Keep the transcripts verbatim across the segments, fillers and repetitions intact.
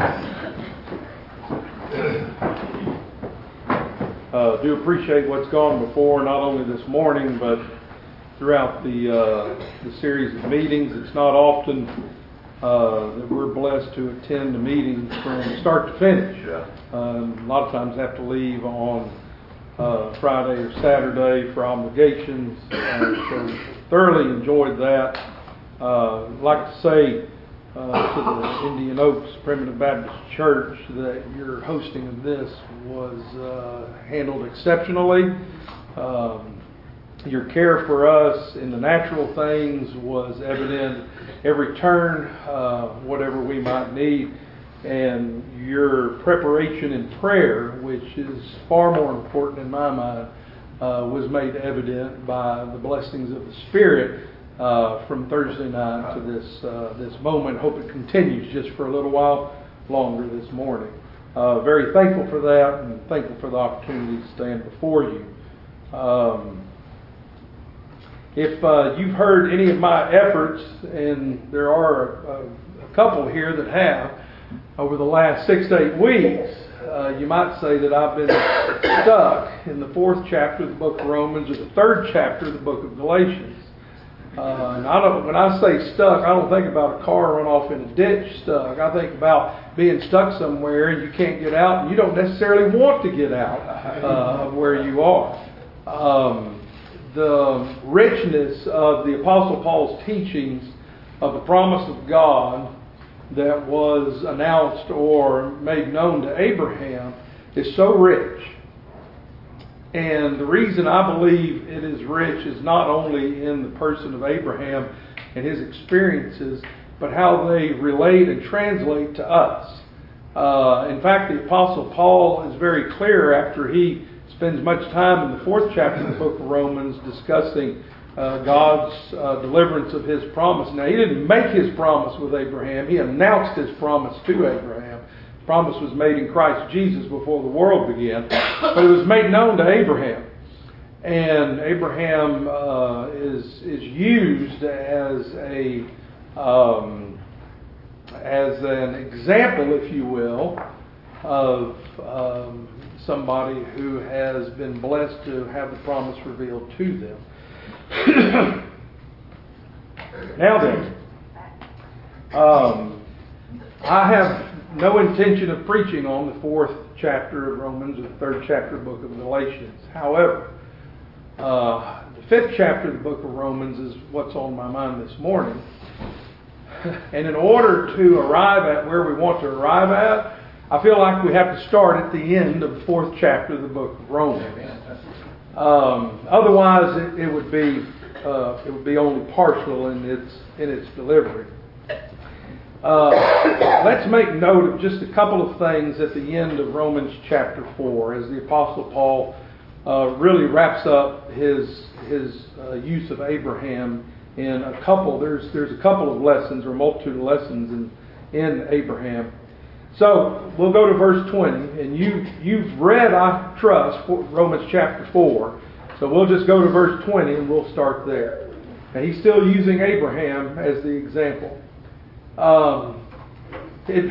Uh, do appreciate what's gone before, not only this morning, but throughout the uh, the series of meetings. It's not often uh, that we're blessed to attend the meetings from start to finish. Yeah. Um, a lot of times have to leave on uh, Friday or Saturday for obligations. Uh, so thoroughly enjoyed that. Uh, I'd like to say uh, to the Indian Oaks Primitive Baptist Church that your hosting of this was uh, handled exceptionally. Um, your care for us in the natural things was evident every turn, uh, whatever we might need. And your preparation in prayer, which is far more important in my mind, uh, was made evident by the blessings of the Spirit uh, from Thursday night to this uh, this moment. Hope it continues just for a little while longer this morning. Uh, very thankful for that, and thankful for the opportunity to stand before you. Um, if uh, you've heard any of my efforts, and there are a, a couple here that have, over the last six to eight weeks, uh, you might say that I've been stuck in the fourth chapter of the book of Romans or the third chapter of the book of Galatians. Uh, and I don't, when I say stuck, I don't think about a car run off in a ditch stuck. I think about being stuck somewhere and you can't get out, and you don't necessarily want to get out uh, of where you are. Um, the richness of the Apostle Paul's teachings of the promise of God that was announced or made known to Abraham is so rich. And the reason I believe it is rich is not only in the person of Abraham and his experiences, but how they relate and translate to us. Uh, in fact, the Apostle Paul is very clear after he spends much time in the fourth chapter of the book of Romans discussing uh, God's uh, deliverance of His promise. Now, he didn't make His promise with Abraham. He announced His promise to Abraham. The promise was made in Christ Jesus before the world began, but it was made known to Abraham. And Abraham uh, is is used as a um, as an example, if you will, of um, somebody who has been blessed to have the promise revealed to them. Now then, um, I have no intention of preaching on the fourth chapter of Romans or the third chapter of the book of Galatians. However, uh, the fifth chapter of the book of Romans is what's on my mind this morning. And in order to arrive at where we want to arrive at, I feel like we have to start at the end of the fourth chapter of the book of Romans. Um, otherwise, it, it would be uh, it would be only partial in its in its delivery. Uh, let's make note of just a couple of things at the end of Romans chapter four, as the Apostle Paul uh, really wraps up his his uh, use of Abraham in a couple. There's there's a couple of lessons or a multitude of lessons in in Abraham. So we'll go to verse twenty, and you you've read, I trust, Romans chapter four. So we'll just go to verse twenty, and we'll start there. And he's still using Abraham as the example. Um, it,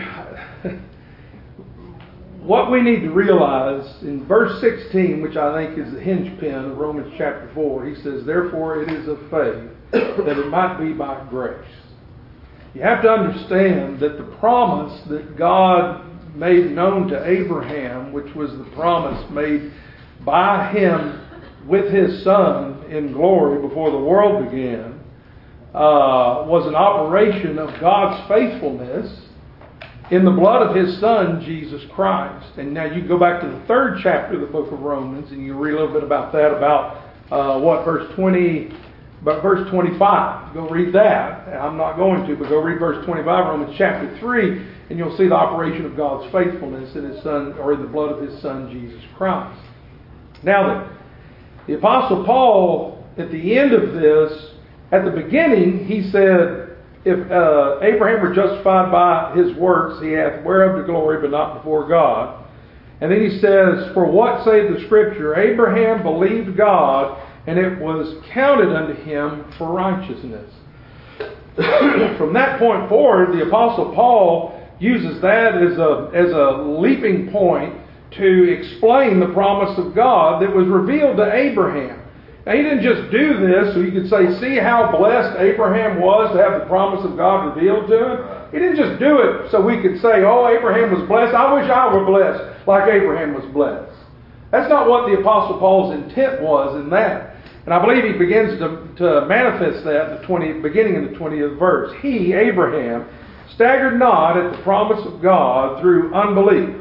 what we need to realize in verse sixteen, which I think is the hinge pin of Romans chapter four, he says, "Therefore it is of faith, that it might be by grace." You have to understand that the promise that God made known to Abraham, which was the promise made by Him with His Son in glory before the world began, uh, was an operation of God's faithfulness in the blood of His Son, Jesus Christ. And now you go back to the third chapter of the book of Romans, and you read a little bit about that, about uh, what, verse twenty... But verse twenty-five, go read that. I'm not going to, but go read verse twenty-five, Romans chapter three, and you'll see the operation of God's faithfulness in His Son, or in the blood of His Son, Jesus Christ. Now then, the Apostle Paul, at the end of this, at the beginning, he said, if uh, Abraham were justified by his works, he hath whereof the glory, but not before God. And then he says, for what saith the Scripture? Abraham believed God, and it was counted unto him for righteousness. From that point forward, the Apostle Paul uses that as a, as a leaping point to explain the promise of God that was revealed to Abraham. Now, he didn't just do this so you could say, see how blessed Abraham was to have the promise of God revealed to him. He didn't just do it so we could say, oh, Abraham was blessed. I wish I were blessed like Abraham was blessed. That's not what the Apostle Paul's intent was in that. And I believe he begins to, to manifest that in the twentieth, beginning in the twentieth verse. He, Abraham, staggered not at the promise of God through unbelief,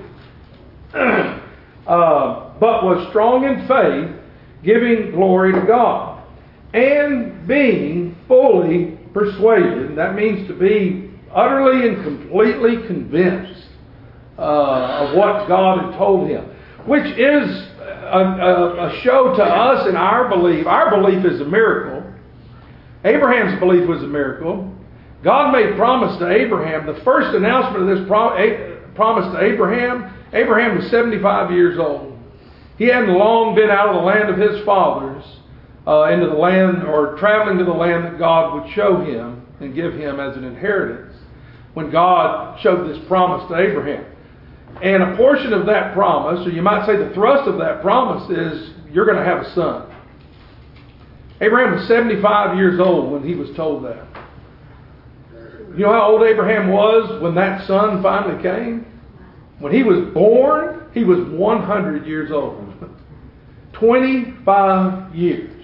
uh, but was strong in faith, giving glory to God, and being fully persuaded. That means to be utterly and completely convinced uh, of what God had told him, which is a, a, a show to us in our belief. Our belief is a miracle. Abraham's belief was a miracle. God made promise to Abraham. The first announcement of this prom- a- promise to Abraham, Abraham was seventy-five years old. He hadn't long been out of the land of his fathers uh, into the land, or traveling to the land that God would show him and give him as an inheritance, when God showed this promise to Abraham. And a portion of that promise, or you might say the thrust of that promise, is you're going to have a son. Abraham was seventy-five years old when he was told that. You know how old Abraham was when that son finally came? When he was born, he was one hundred years old. twenty-five years.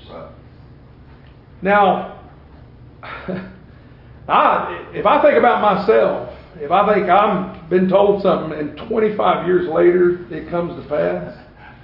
Now, I, if I think about myself, if I think I've been told something and twenty-five years later it comes to pass,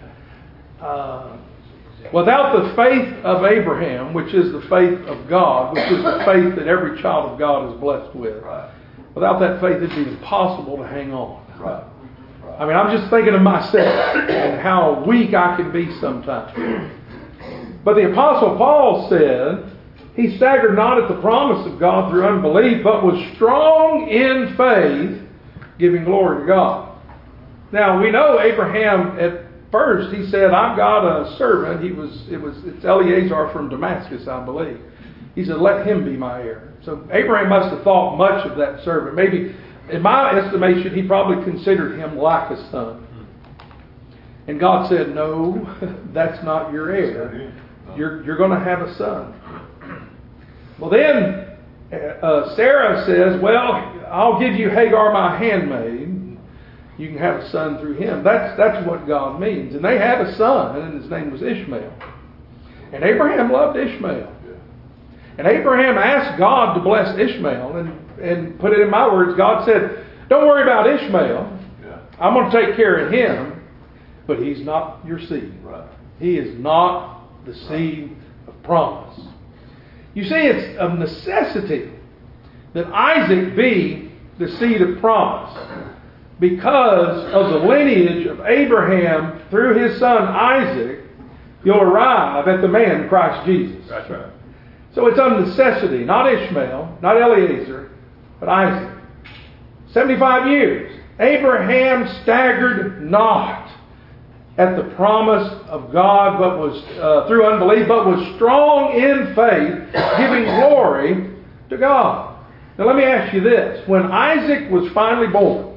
uh, without the faith of Abraham, which is the faith of God, which is the faith that every child of God is blessed with, without that faith it'd be impossible to hang on. Right. I mean, I'm just thinking of myself and how weak I can be sometimes. But the Apostle Paul said, he staggered not at the promise of God through unbelief, but was strong in faith, giving glory to God. Now, we know Abraham at first, he said, I've got a servant. He was, it was, it's Eliezer from Damascus, I believe. He said, let him be my heir. So Abraham must have thought much of that servant. Maybe, in my estimation, he probably considered him like a son. And God said, no, that's not your heir. You're, you're going to have a son. Well, then uh, Sarah says, well, I'll give you Hagar, my handmaid. You can have a son through him. That's, that's what God means. And they had a son, and his name was Ishmael. And Abraham loved Ishmael. And Abraham asked God to bless Ishmael. And, and put it in my words, God said, don't worry about Ishmael. I'm going to take care of him. But he's not your seed. He is not the seed of promise. You see, it's of necessity that Isaac be the seed of promise, because of the lineage of Abraham through his son Isaac, you'll arrive at the man Christ Jesus. That's right. So it's of necessity, not Ishmael, not Eliezer, but Isaac. seventy-five years. Abraham staggered not at the promise of God, but was uh, through unbelief, but was strong in faith, giving glory to God. Now let me ask you this. When Isaac was finally born,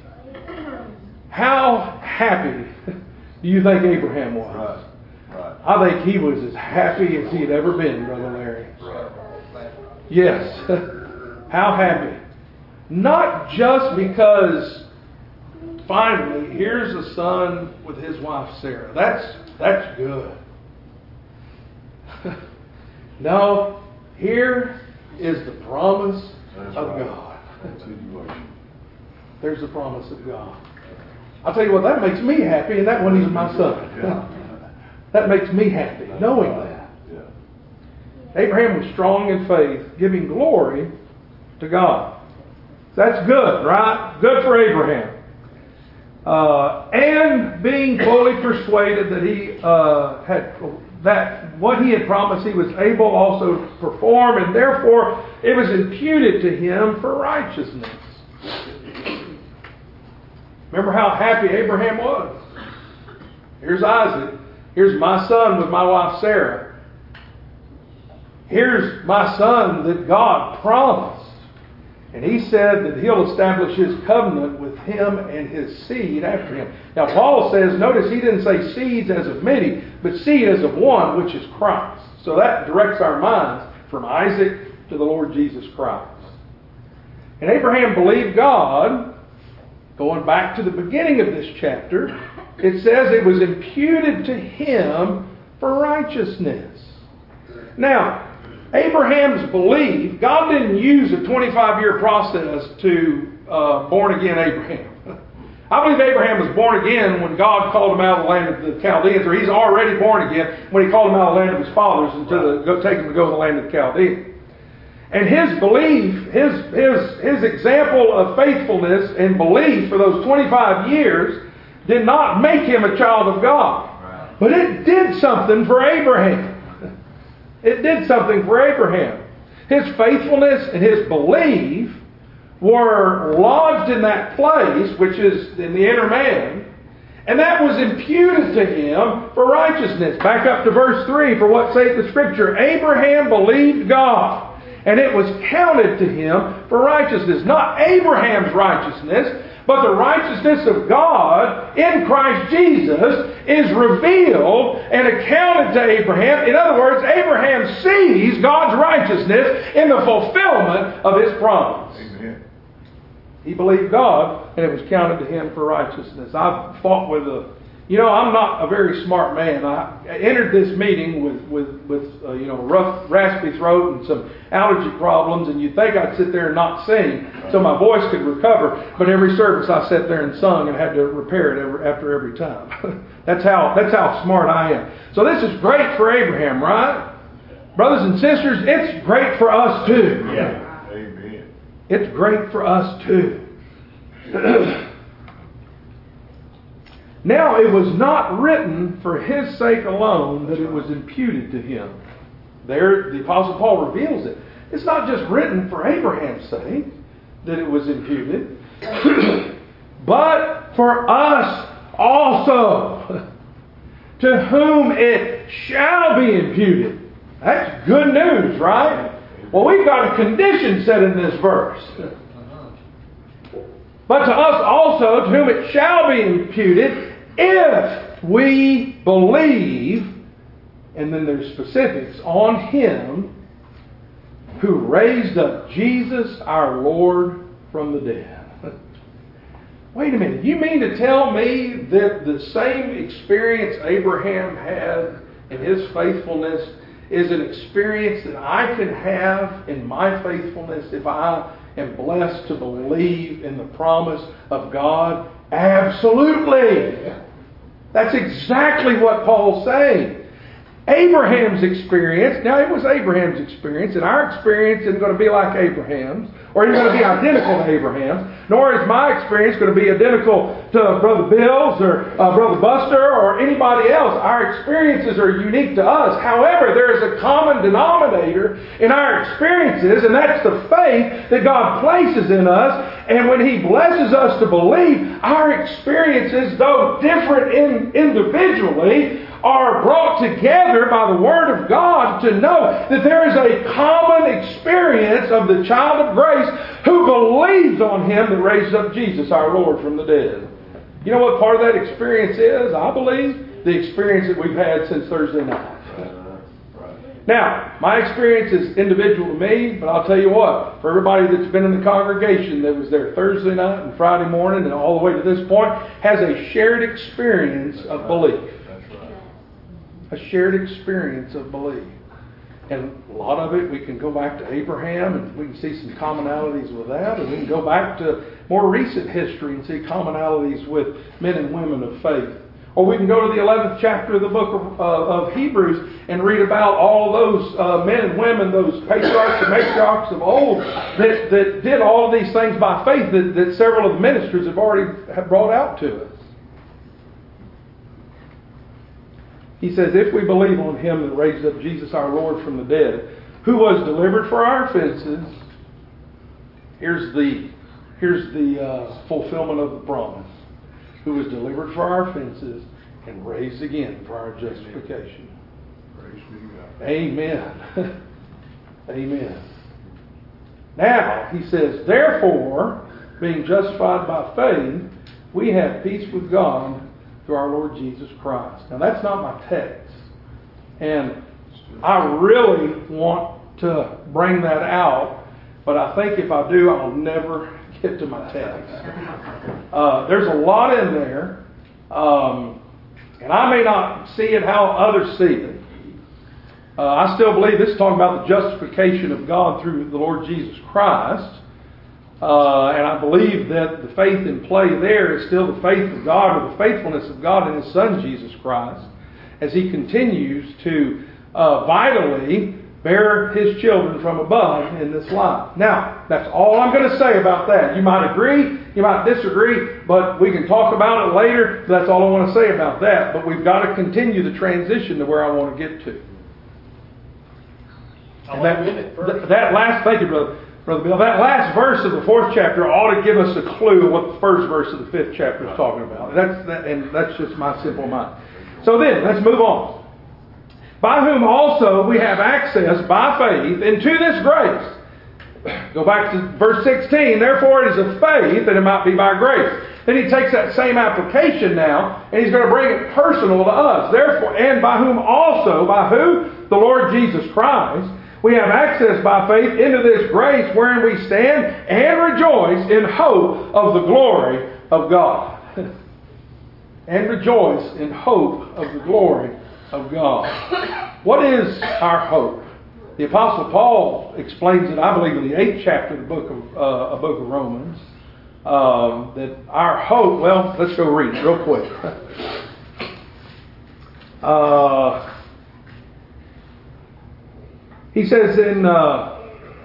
how happy do you think Abraham was? Right. Right. I think he was as happy as he had ever been, Brother Larry. Right. Yes. How happy. Not just because finally here's a son with his wife Sarah. That's that's good. No, here is the promise That's of right. God. Continuation. There's the promise of God. I'll tell you what, that makes me happy, and that wasn't even my son. Yeah. That makes me happy, knowing that. Yeah. Abraham was strong in faith, giving glory to God. That's good, right? Good for Abraham. Uh, and being fully persuaded that he uh, had that what he had promised he was able also to perform, and therefore it was imputed to him for righteousness. Remember how happy Abraham was. Here's Isaac. Here's my son with my wife Sarah. Here's my son that God promised. And he said that he'll establish his covenant with him and his seed after him. Now Paul says, notice he didn't say seeds as of many, but seed as of one, which is Christ. So that directs our minds from Isaac to the Lord Jesus Christ. And Abraham believed God. Going back to the beginning of this chapter, it says it was imputed to him for righteousness. Now, Abraham's belief, God didn't use a twenty-five year process to uh, born again Abraham. I believe Abraham was born again when God called him out of the land of the Chaldeans, or he's already born again when he called him out of the land of his fathers and to the, go, take him to go to the land of the Chaldeans. And his belief, his, his, his example of faithfulness and belief for those twenty-five years did not make him a child of God. But it did something for Abraham. It did something for Abraham. His faithfulness and his belief were lodged in that place, which is in the inner man, and that was imputed to him for righteousness. Back up to verse three, for what saith the Scripture? Abraham believed God, and it was counted to him for righteousness. Not Abraham's righteousness, but the righteousness of God in Christ Jesus is revealed and accounted to Abraham. In other words, Abraham sees God's righteousness in the fulfillment of his promise. Amen. He believed God, and it was counted to him for righteousness. I've fought with a... You know, I'm not a very smart man. I entered this meeting with, with, with uh, you know, rough, raspy throat and some allergy problems, and you'd think I'd sit there and not sing so my voice could recover. But every service I sat there and sung and had to repair it every, after every time. that's how that's how smart I am. So this is great for Abraham, right? Brothers and sisters, it's great for us too. Yeah. Amen. It's great for us too. Now, it was not written for his sake alone that it was imputed to him. There, the Apostle Paul reveals it. It's not just written for Abraham's sake that it was imputed, but for us also, to whom it shall be imputed. That's good news, right? Well, we've got a condition set in this verse. But to us also, to whom it shall be imputed, if we believe, and then there's specifics, on Him who raised up Jesus our Lord from the dead. Wait a minute, you mean to tell me that the same experience Abraham had in his faithfulness is an experience that I can have in my faithfulness if I am blessed to believe in the promise of God? Absolutely! That's exactly what Paul's saying. Abraham's experience, now it was Abraham's experience, and our experience isn't going to be like Abraham's, or isn't going to be identical to Abraham's, nor is my experience going to be identical to Brother Bill's or uh, Brother Buster or anybody else. Our experiences are unique to us. However, there is a common denominator in our experiences, and that's the faith that God places in us. And when He blesses us to believe, our experiences, though different in, individually, are brought together by the Word of God to know that there is a common experience of the child of grace who believes on Him that raised up Jesus our Lord from the dead. You know what part of that experience is? I believe the experience that we've had since Thursday night. Now, my experience is individual to me, but I'll tell you what, for everybody that's been in the congregation that was there Thursday night and Friday morning and all the way to this point, has a shared experience of belief. A shared experience of belief. And a lot of it, we can go back to Abraham and we can see some commonalities with that, and we can go back to more recent history and see commonalities with men and women of faith. Or we can go to the eleventh chapter of the book of, uh, of Hebrews and read about all those uh, men and women, those patriarchs and matriarchs of old that, that did all of these things by faith that, that several of the ministers have already have brought out to us. He says, if we believe on Him that raised up Jesus our Lord from the dead, who was delivered for our offenses, here's the, here's the uh, fulfillment of the promise. Who was delivered for our offenses and raised again for our justification. Praise be to God. Amen. Amen. Now, he says, therefore, being justified by faith, we have peace with God through our Lord Jesus Christ. Now, that's not my text. And I really want to bring that out, but I think if I do, I'll never get to my text. Uh, there's a lot in there, um, and I may not see it how others see it. Uh, I still believe this is talking about the justification of God through the Lord Jesus Christ. Uh, and I believe that the faith in play there is still the faith of God, or the faithfulness of God in His Son, Jesus Christ, as He continues to uh, vitally bear His children from above in this life. Now, that's all I'm going to say about that. You might agree, you might disagree, but we can talk about it later. That's all I want to say about that. But we've got to continue the transition to where I want to get to. And that, th- that last, thank you, brother, brother Bill. That last verse of the fourth chapter ought to give us a clue of what the first verse of the fifth chapter is talking about. That's that, and that's just my simple mind. So then, let's move on. By whom also we have access by faith into this grace. Go back to verse sixteen. Therefore, it is of faith that it might be by grace. Then he takes that same application now, and he's going to bring it personal to us. Therefore, and by whom also, by who? The Lord Jesus Christ. We have access by faith into this grace wherein we stand and rejoice in hope of the glory of God. And rejoice in hope of the glory of God. What is our hope? The Apostle Paul explains it, I believe, in the eighth chapter of the book of, uh, a book of Romans. Um, that our hope, well, let's go read it real quick. Uh... He says in, uh,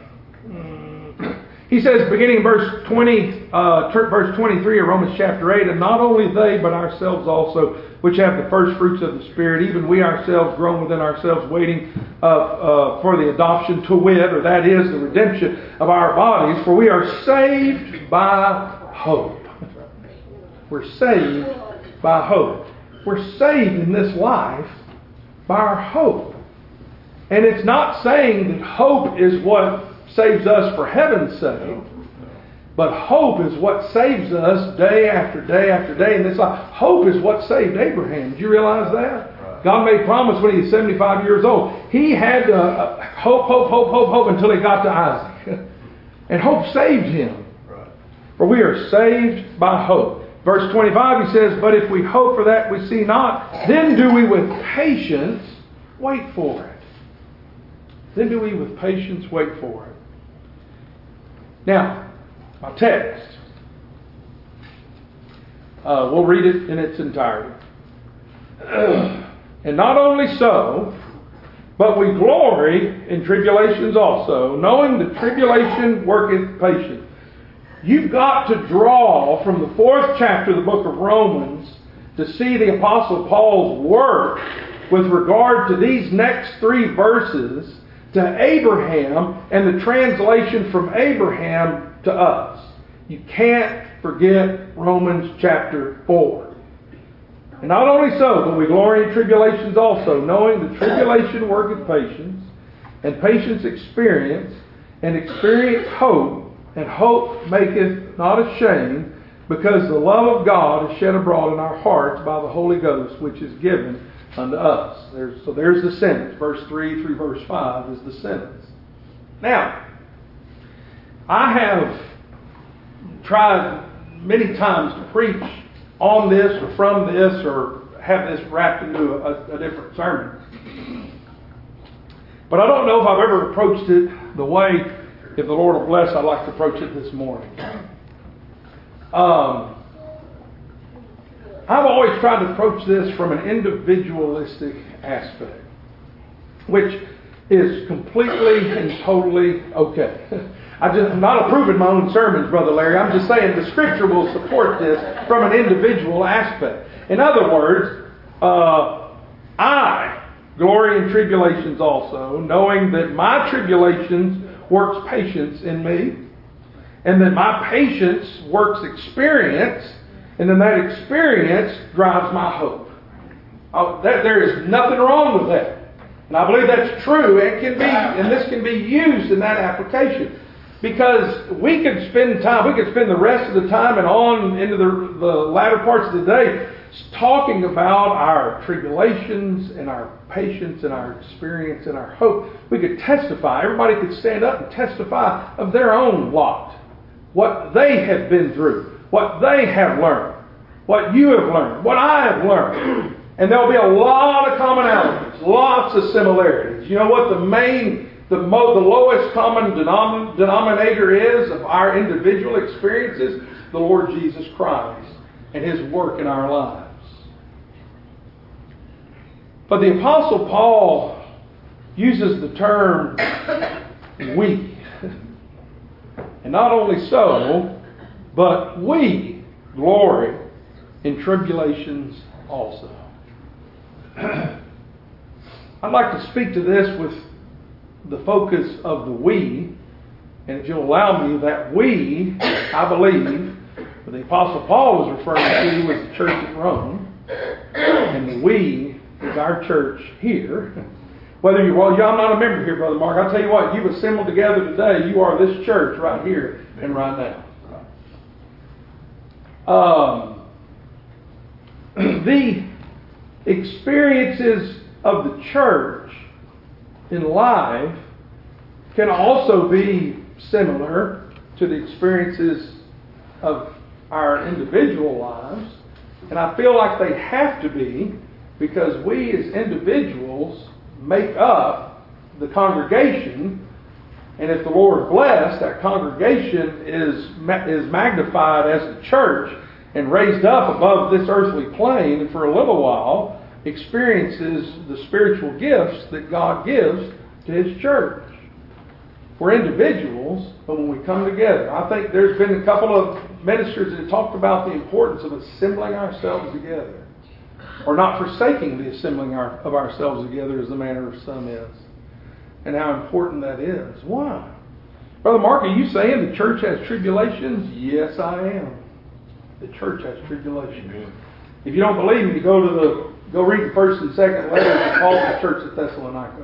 he says beginning in verse twenty, uh, verse twenty-three of Romans chapter eight, and not only they, but ourselves also, which have the first fruits of the Spirit, even we ourselves groan within ourselves, waiting uh, uh, for the adoption to wit, or that is the redemption of our bodies, for we are saved by hope. We're saved by hope. We're saved in this life by our hope. And it's not saying that hope is what saves us for heaven's sake, but hope is what saves us day after day after day in this life. Hope is what saved Abraham. Did you realize that? God made promise when he was seventy-five years old. He had to uh, hope, hope, hope, hope, hope until he got to Isaac. And hope saved him. For we are saved by hope. Verse twenty-five, he says, but if we hope for that we see not, then do we with patience wait for it. Then do we with patience wait for it. Now, my text. Uh, we'll read it in its entirety. And not only so, but we glory in tribulations also, knowing that tribulation worketh patience. You've got to draw from the fourth chapter of the book of Romans to see the Apostle Paul's work with regard to these next three verses to Abraham and the translation from Abraham to us. You can't forget Romans chapter four. And not only so, but we glory in tribulations also, knowing that tribulation worketh patience, and patience experience, and experience hope, and hope maketh not ashamed, because the love of God is shed abroad in our hearts by the Holy Ghost, which is given unto us. There's, so there's the sentence. Verse three through verse five is the sentence. Now, I have tried many times to preach on this or from this or have this wrapped into a, a different sermon. But I don't know if I've ever approached it the way, if the Lord will bless, I'd like to approach it this morning. Um, I've always tried to approach this from an individualistic aspect, which is completely and totally okay. I just, I'm not approving my own sermons, Brother Larry. I'm just saying the Scripture will support this from an individual aspect. In other words, uh, I glory in tribulations also, knowing that my tribulations works patience in me, and that my patience works experience, and then that experience drives my hope. Oh, that, there is nothing wrong with that. And I believe that's true. It can be, and this can be used in that application. Because we could spend time, we could spend the rest of the time and on into the, the latter parts of the day talking about our tribulations and our patience and our experience and our hope. We could testify. Everybody could stand up and testify of their own lot. What they have been through. What they have learned. What you have learned. What I have learned. And there'll be a lot of commonalities. Lots of similarities. You know what the main, the, mo- the lowest common denom- denominator is of our individual experiences? The Lord Jesus Christ and His work in our lives. But the Apostle Paul uses the term we. And not only so, but we glory in tribulations also. I'd like to speak to this with the focus of the we. And if you'll allow me, that we, I believe, what the Apostle Paul was referring to was the church at Rome. And the we is our church here. Whether you, well, I'm not a member here, Brother Mark. I'll tell you what, you've assembled together today. You are this church right here and right now. Um, the experiences of the church in life can also be similar to the experiences of our individual lives. And I feel like they have to be, because we as individuals make up the congregation. And if the Lord bless, that congregation is, is magnified as a church and raised up above this earthly plane, and for a little while experiences the spiritual gifts that God gives to His church. We're individuals, but when we come together, I think there's been a couple of ministers that have talked about the importance of assembling ourselves together, or not forsaking the assembling our, of ourselves together as the manner of some is, and how important that is. Why? Brother Mark, are you saying the church has tribulations? Yes, I am. The church has tribulations. Mm-hmm. If you don't believe me, go to the go read the first and second letters of Paul to the church at Thessalonica.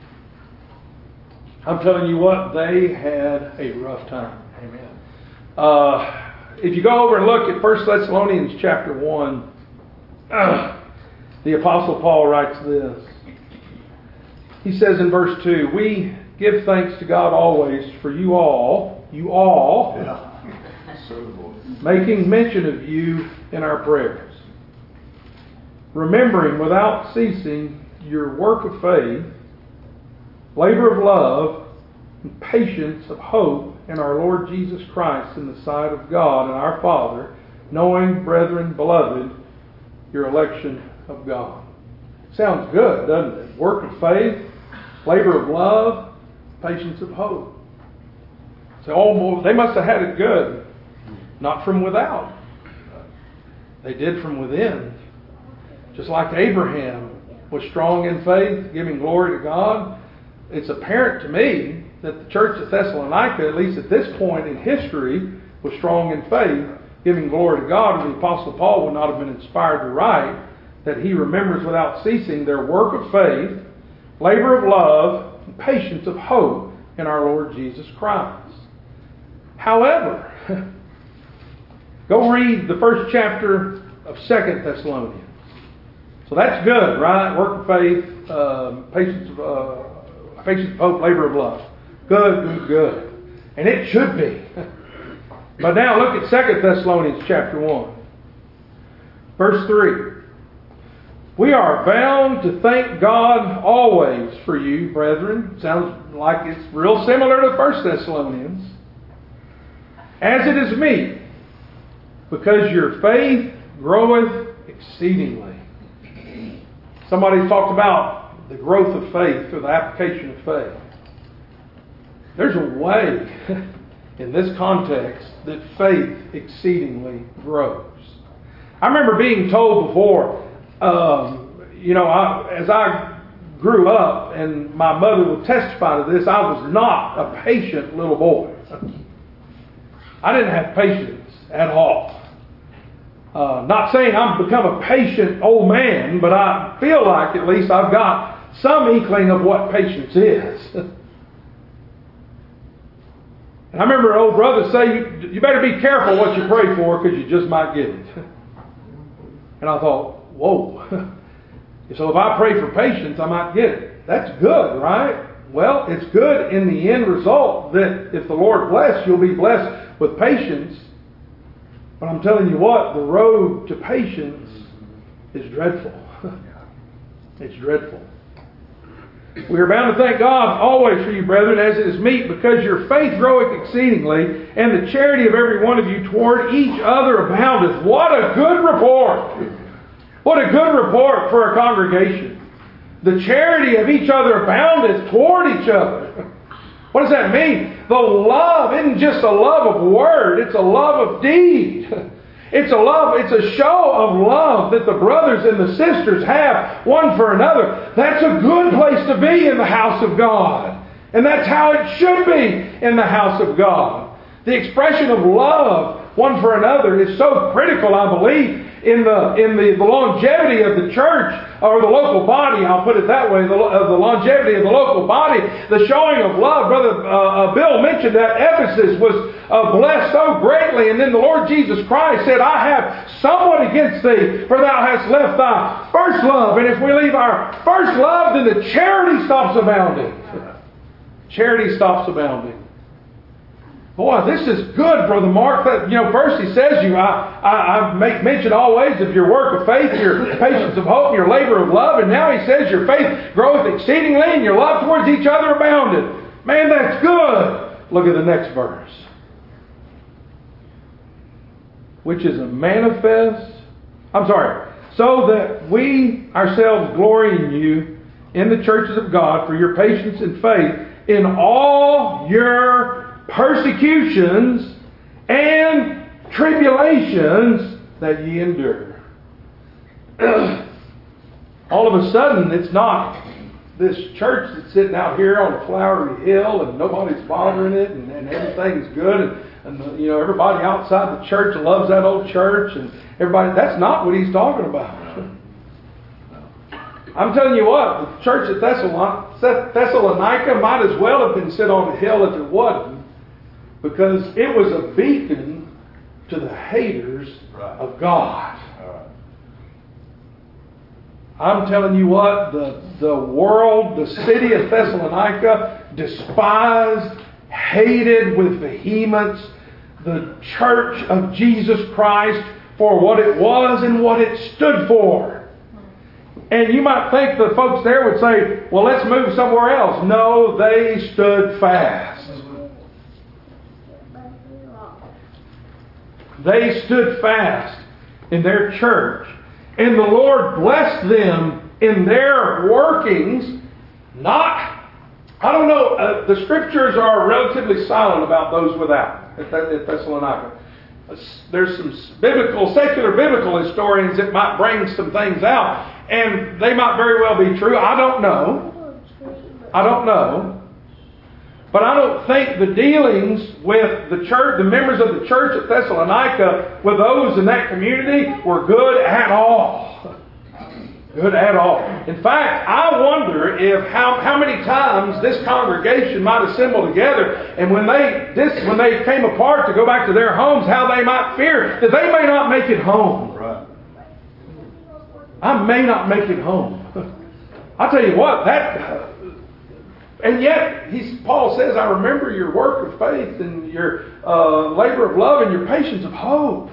I'm telling you what, they had a rough time. Amen. Uh, if you go over and look at First Thessalonians chapter one, uh, the Apostle Paul writes this. He says in verse two, "We give thanks to God always for you all, you all, yeah. making mention of you in our prayers, remembering without ceasing your work of faith, labor of love, and patience of hope in our Lord Jesus Christ in the sight of God and our Father, knowing, brethren, beloved, your election of God." Sounds good, doesn't it? Work of faith, labor of love, patience of hope. So, oh, well, they must have had it good. Not from without. They did from within. Just like Abraham was strong in faith, giving glory to God. It's apparent to me that the church at Thessalonica, at least at this point in history, was strong in faith, giving glory to God. And the Apostle Paul would not have been inspired to write that he remembers without ceasing their work of faith, labor of love, and patience of hope in our Lord Jesus Christ. However, go read the first chapter of Second Thessalonians. So that's good, right? Work of faith, um, patience of uh, patience of hope, labor of love. Good, good, good. And it should be. But now look at Second Thessalonians chapter one. Verse three. "We are bound to thank God always for you, brethren." Sounds like it's real similar to First Thessalonians. "As it is meet, because your faith groweth exceedingly." Somebody's talked about the growth of faith or the application of faith. There's a way in this context that faith exceedingly grows. I remember being told before, um, you know, I, as I grew up, and my mother would testify to this, I was not a patient little boy. I didn't have patience at all. Uh, not saying I've become a patient old man, but I feel like at least I've got some inkling of what patience is. And I remember an old brother say, you, you better be careful what you pray for because you just might get it. And I thought, whoa. So if I pray for patience, I might get it. That's good, right? Well, it's good in the end result that if the Lord bless, you'll be blessed with patience. But I'm telling you what, the road to patience is dreadful. It's dreadful. We are bound to thank God always for you, brethren, as it is meet, because your faith groweth exceedingly, and the charity of every one of you toward each other aboundeth. What a good report! What a good report for a congregation. The charity of each other aboundeth toward each other. What does that mean? The love isn't just a love of word, it's a love of deed. It's a love, it's a show of love that the brothers and the sisters have one for another. That's a good place to be in the house of God. And that's how it should be in the house of God. The expression of love one for another is so critical, I believe, in the in the, the longevity of the church, or the local body, I'll put it that way, the, uh, the longevity of the local body, the showing of love. Brother uh, uh, Bill mentioned that Ephesus was uh, blessed so greatly, and then the Lord Jesus Christ said, I have somewhat against thee, for thou hast left thy first love. And if we leave our first love, then the charity stops abounding. Charity stops abounding. Boy, this is good, Brother Mark. That, you know, first he says you, I, I, I make mention always of your work of faith, your patience of hope, and your labor of love. And now he says your faith groweth exceedingly, and your love towards each other abounded. Man, that's good. Look at the next verse. Which is a manifest, I'm sorry, so that we ourselves glory in you in the churches of God for your patience and faith in all your persecutions and tribulations that ye endure. All of a sudden, it's not this church that's sitting out here on a flowery hill and nobody's bothering it and, and everything's good and, and you know everybody outside the church loves that old church and everybody. That's not what he's talking about. I'm telling you what, the church at Thessalonica might as well have been set on a hill if it wasn't. Because it was a beacon to the haters right. of God. Right. I'm telling you what, the, the world, the city of Thessalonica, despised, hated with vehemence the church of Jesus Christ for what it was and what it stood for. And you might think the folks there would say, well, let's move somewhere else. No, they stood fast. They stood fast in their church. And the Lord blessed them in their workings. Not, I don't know, uh, the scriptures are relatively silent about those without at, at Thessalonica. There's some biblical, secular biblical historians that might bring some things out. And they might very well be true. I don't know. I don't know. But I don't think the dealings with the church, the members of the church at Thessalonica, with those in that community were good at all. Good at all. In fact, I wonder if how, how many times this congregation might assemble together, and when they this when they came apart to go back to their homes, how they might fear that they may not make it home. Right. I may not make it home. I'll tell you what, that. And yet, he's, Paul says, I remember your work of faith and your uh, labor of love and your patience of hope.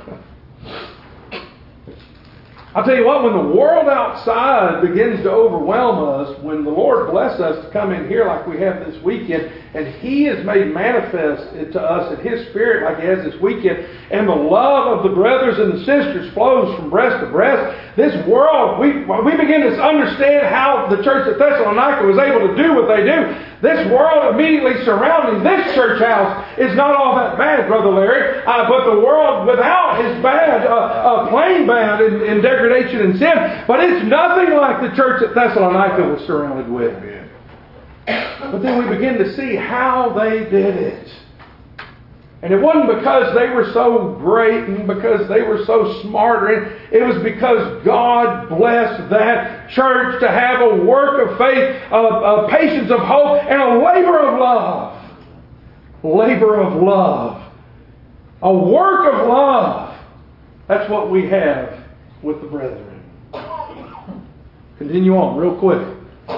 I'll tell you what, when the world outside begins to overwhelm us, when the Lord bless us to come in here like we have this weekend, and He has made manifest to us in His Spirit like He has this weekend, and the love of the brothers and the sisters flows from breast to breast, this world, we, we begin to understand how the church at Thessalonica was able to do what they do. This world immediately surrounding this church house is not all that bad, Brother Larry, uh, but the world without is bad, uh, uh, plain bad in, in degradation and sin, but it's nothing like the church at Thessalonica was surrounded with. But then we begin to see how they did it. And it wasn't because they were so great and because they were so smart. It was because God blessed that church to have a work of faith, of, of patience, of hope, and a labor of love. labor of love, a work of love. That's what we have with the brethren. Continue on real quick.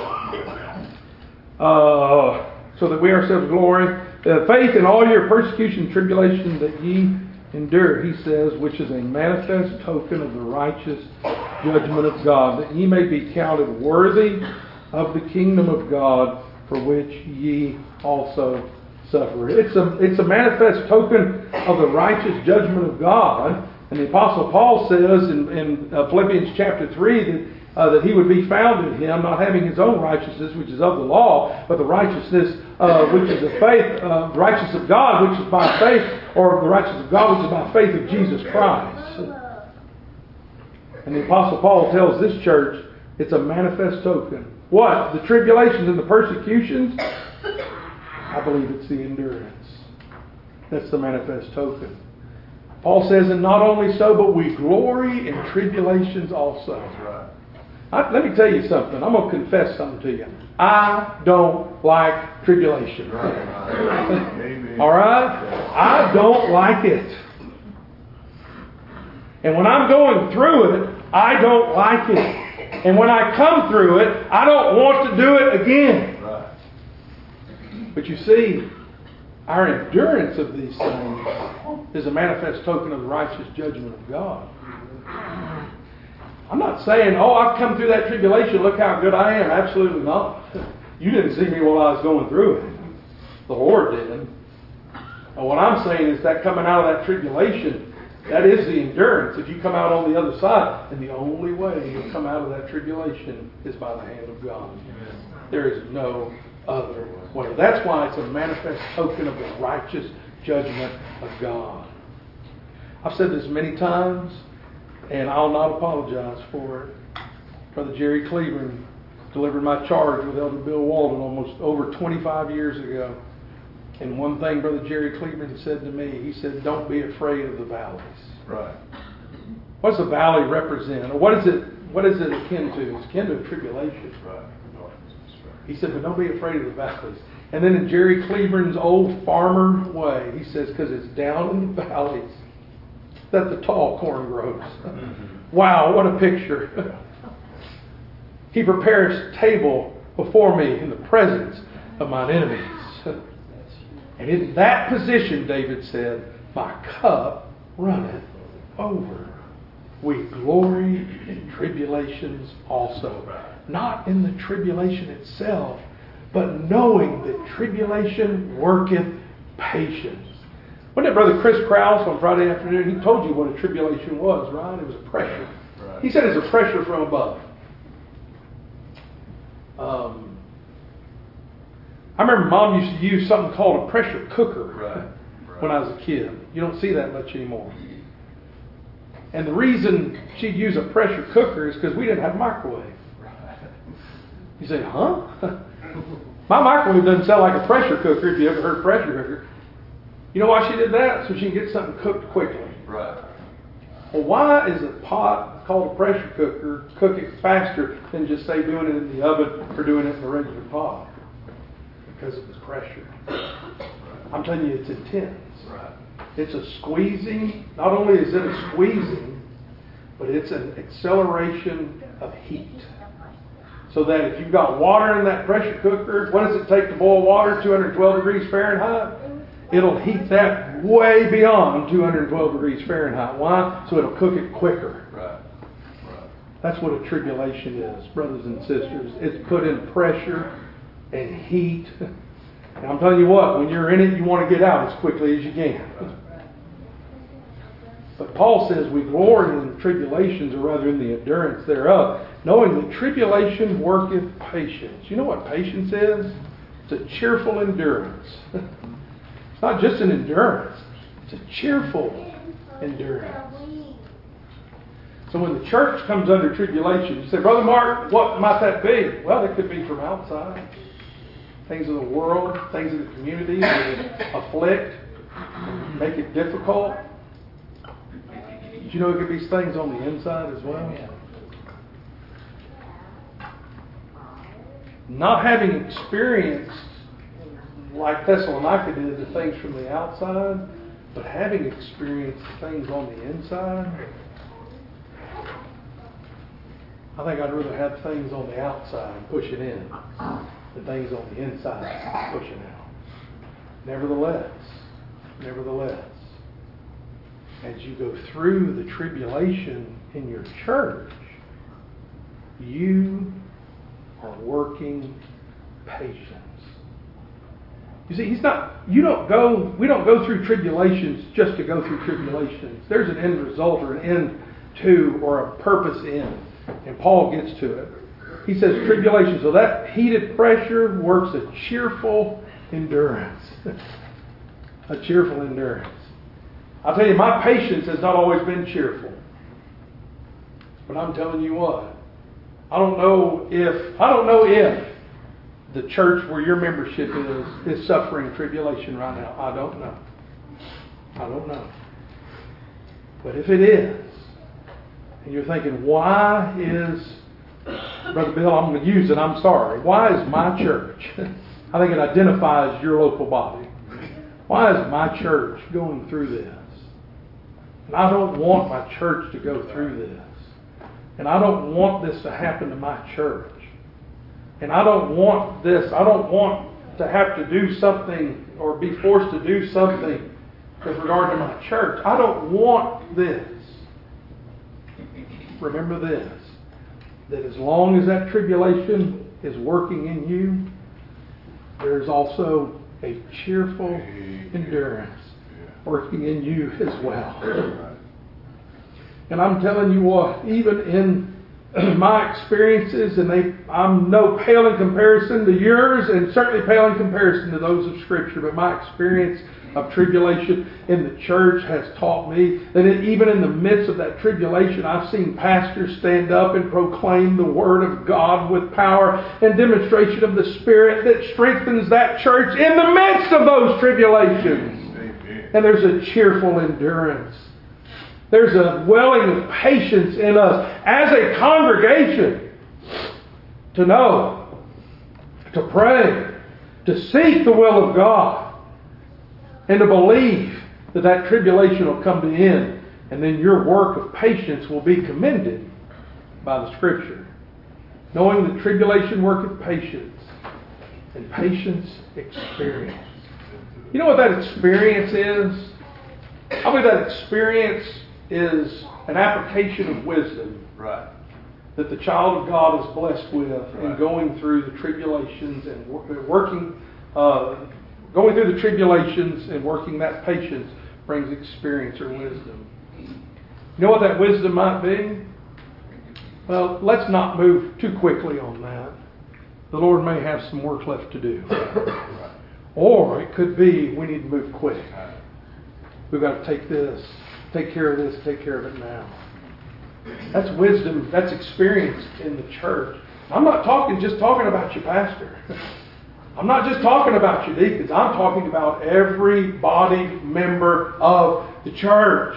Uh, so that we ourselves glory. Uh, faith in all your persecution and tribulation that ye endure, he says, which is a manifest token of the righteous judgment of God, that ye may be counted worthy of the kingdom of God, for which ye also suffer. It's a, it's a manifest token of the righteous judgment of God. And the Apostle Paul says in, in uh, Philippians chapter three that, uh, that he would be found in him, not having his own righteousness, which is of the law, but the righteousness uh, which is of faith, uh, righteousness of God, which is by faith, or the righteousness of God, which is by faith of Jesus Christ. And the Apostle Paul tells this church it's a manifest token. What? The tribulations and the persecutions? I believe it's the endurance. That's the manifest token. Paul says, and not only so, but we glory in tribulations also. That's right. I, let me tell you something. I'm going to confess something to you. I don't like tribulation. Right, right. Amen. All right? I don't like it. And when I'm going through it, I don't like it. And when I come through it, I don't want to do it again. Right. But you see, our endurance of these things is a manifest token of the righteous judgment of God. I'm not saying, oh, I've come through that tribulation, look how good I am. Absolutely not. You didn't see me while I was going through it. The Lord did. And what I'm saying is that coming out of that tribulation, that is the endurance. If you come out on the other side, and the only way you'll come out of that tribulation is by the hand of God. There is no other way. That's why it's a manifest token of the righteous judgment of God. I've said this many times, and I'll not apologize for it. Brother Jerry Cleveland delivered my charge with Elder Bill Walden almost over twenty-five years ago. And one thing Brother Jerry Cleveland said to me, he said, don't be afraid of the valleys. Right. What does a valley represent? Or what is it, what is it akin to? It's akin to a tribulation. Right. He said, but don't be afraid of the valleys. And then in Jerry Cleveland's old farmer way, he says, because it's down in the valleys that the tall corn grows. Mm-hmm. Wow, what a picture. He prepares a table before me in the presence of mine enemies. And in that position, David said, my cup runneth over. We glory in tribulations also. Not in the tribulation itself, but knowing that tribulation worketh patience. Wasn't it Brother Chris Krause on Friday afternoon? He told you what a tribulation was, right? It was a pressure. Right. He said it's a pressure from above. Um, I remember Mom used to use something called a pressure cooker Right. Right. when I was a kid. You don't see that much anymore. And the reason she'd use a pressure cooker is because we didn't have a microwave. You say, huh? My microwave doesn't sound like a pressure cooker if you ever heard pressure cooker. You know why she did that? So she can get something cooked quickly. Right. Well, why is a pot called a pressure cooker cook it faster than just say doing it in the oven or doing it in a regular pot? Because of the pressure. I'm telling you, it's intense. Right. It's a squeezing. Not only is it a squeezing, but it's an acceleration of heat. So that if you've got water in that pressure cooker, what does it take to boil water? two hundred twelve degrees Fahrenheit? It'll heat that way beyond two hundred twelve degrees Fahrenheit. Why? So it'll cook it quicker. Right. Right. That's what a tribulation is, brothers and sisters. It's put in pressure and heat. And I'm telling you what, when you're in it, you want to get out as quickly as you can. But Paul says we glory in the tribulations, or rather in the endurance thereof, knowing that tribulation worketh patience. You know what patience is? It's a cheerful endurance. It's not just an endurance. It's a cheerful endurance. So when the church comes under tribulation, you say, Brother Mark, what might that be? Well, it could be from outside. Things of the world, things of the community that afflict, make it difficult. Did you know it could be things on the inside as well? Not having experienced like Thessalonica did, the things from the outside, but having experienced the things on the inside, I think I'd rather have things on the outside pushing in than things on the inside pushing out. Nevertheless, nevertheless, as you go through the tribulation in your church, you are working patience. You see, he's not, you don't go, we don't go through tribulations just to go through tribulations. There's an end result or an end to or a purpose in. And Paul gets to it. He says tribulation. So that heated pressure works a cheerful endurance. A cheerful endurance. I'll tell you, my patience has not always been cheerful. But I'm telling you what, I don't know if, I don't know if the church where your membership is, is suffering tribulation right now. I don't know. I don't know. But if it is, and you're thinking, why is, Brother Bill, I'm going to use it, I'm sorry. Why is my church, I think it identifies your local body. Why is my church going through this? And I don't want my church to go through this. And I don't want this to happen to my church. And I don't want this, I don't want to have to do something or be forced to do something with regard to my church. I don't want this. Remember this, that as long as that tribulation is working in you, there's also a cheerful endurance working in you as well. And I'm telling you what, even in my experiences, and they, I'm no pale in comparison to yours, and certainly pale in comparison to those of Scripture, but my experience of tribulation in the church has taught me that it, even in the midst of that tribulation, I've seen pastors stand up and proclaim the Word of God with power and demonstration of the Spirit that strengthens that church in the midst of those tribulations. Amen. And there's a cheerful endurance. There's a welling of patience in us as a congregation to know, to pray, to seek the will of God, and to believe that that tribulation will come to end, and then your work of patience will be commended by the Scripture. Knowing that tribulation worketh patience, and patience experience. You know what that experience is? I believe that experience is an application of wisdom. Right. That the child of God is blessed with right. in going through the tribulations and working, uh, going through the tribulations and working that patience brings experience or wisdom. You know what that wisdom might be? Well, let's not move too quickly on that. The Lord may have some work left to do. Right. Or it could be we need to move quick. We've got to take this, take care of this, take care of it now. That's wisdom, that's experience in the church. I'm not talking just talking about your pastor. I'm not just talking about your deacons. I'm talking about every bodied member of the church.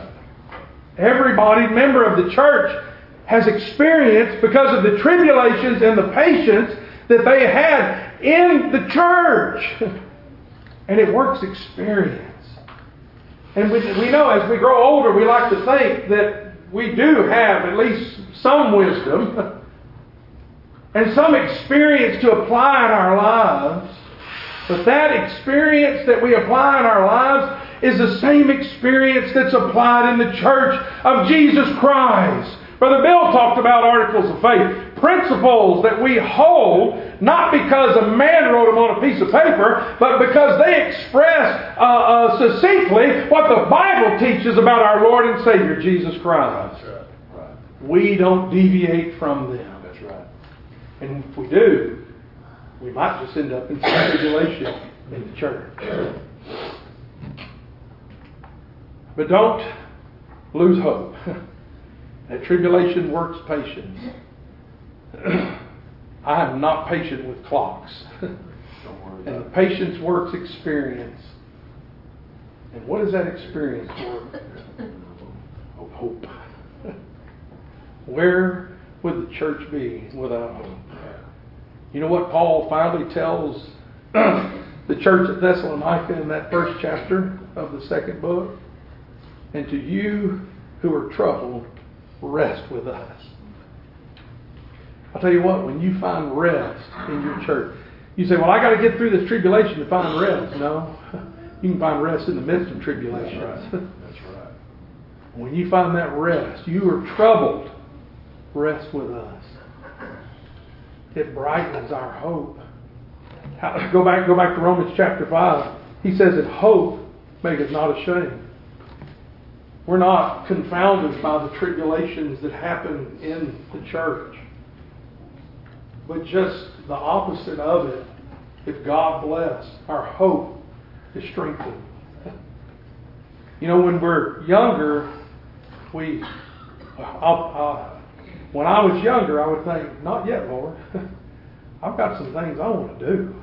Every bodied member of the church has experienced, because of the tribulations and the patience that they had in the church. And it works experience. And we, we know as we grow older, we like to think that we do have at least some wisdom and some experience to apply in our lives. But that experience that we apply in our lives is the same experience that's applied in the church of Jesus Christ. Brother Bill talked about articles of faith, principles that we hold, not because a man wrote them on a piece of paper, but because they express uh, uh, succinctly what the Bible teaches about our Lord and Savior, Jesus Christ. That's right. Right. We don't deviate from them. That's right. And if we do, we might just end up in some tribulation in the church. But don't lose hope. That tribulation works patience. I am not patient with clocks. Don't worry And about the patience works experience. And what does that experience work? Of hope. Where would the church be without hope? You know what Paul finally tells the church at Thessalonica in that first chapter of the second book. And to you who are troubled, rest with us. I'll tell you what, when you find rest in your church, you say, well, I got to get through this tribulation to find rest. No, you can find rest in the midst of tribulation. That's right. That's right. When you find that rest, you are troubled, rest with us. It brightens our hope. Go back, go back to Romans chapter five. He says that hope maketh not ashamed. We're not confounded by the tribulations that happen in the church, but just the opposite of it. If God bless, our hope is strengthened. You know, when we're younger, we, I'll, I'll, when I was younger, I would think, not yet, Lord. I've got some things I want to do.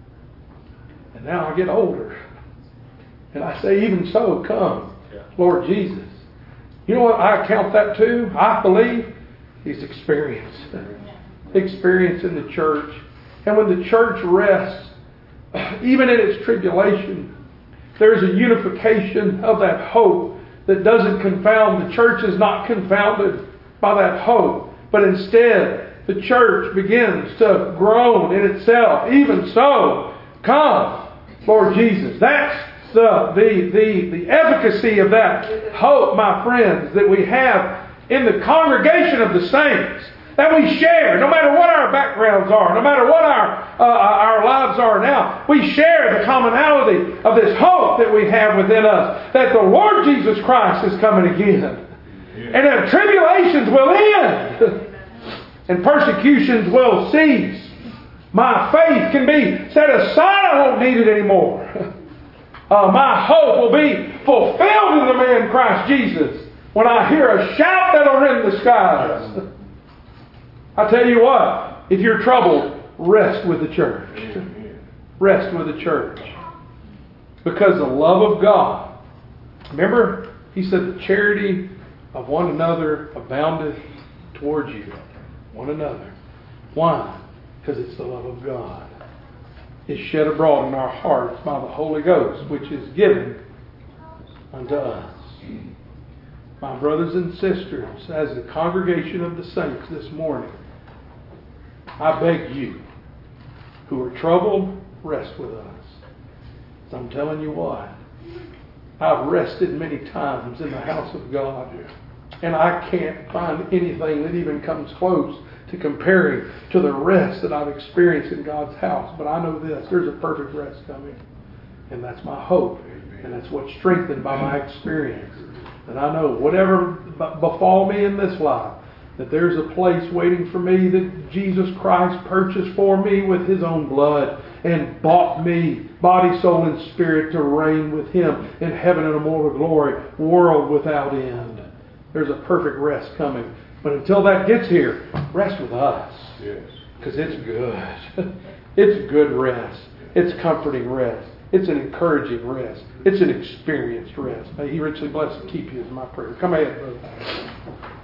And now I get older. And I say, even so, come, Lord Jesus. You know what I count that too? I believe is experience. Experience in the church. And when the church rests, even in its tribulation, there's a unification of that hope that doesn't confound. The church is not confounded by that hope, but instead the church begins to groan in itself. Even so, come, Lord Jesus. That's the, the, the, the efficacy of that hope, my friends, that we have in the congregation of the saints. That we share, no matter what our backgrounds are, no matter what our uh, our lives are now, we share the commonality of this hope that we have within us, that the Lord Jesus Christ is coming again. Yeah. And that tribulations will end, and persecutions will cease. My faith can be set aside, I won't need it anymore. Uh, my hope will be fulfilled in the man Christ Jesus when I hear a shout that'll rend the skies. I tell you what, if you're troubled, rest with the church. Rest with the church. Because the love of God, remember, he said the charity of one another aboundeth towards you. One another. Why? Because it's the love of God. It's shed abroad in our hearts by the Holy Ghost, which is given unto us. My brothers and sisters, as the congregation of the saints this morning, I beg you, who are troubled, rest with us. So I'm telling you what, I've rested many times in the house of God, and I can't find anything that even comes close to comparing to the rest that I've experienced in God's house. But I know this, there's a perfect rest coming, and that's my hope, and that's what's strengthened by my experience. And I know whatever befall me in this life, that there's a place waiting for me that Jesus Christ purchased for me with His own blood and bought me, body, soul, and spirit, to reign with Him in heaven and immortal glory, world without end. There's a perfect rest coming. But until that gets here, rest with us. Yes. Because it's good. It's good rest. It's comforting rest. It's an encouraging rest. It's an experienced rest. May He richly bless and keep you is my prayer. Come ahead, brother.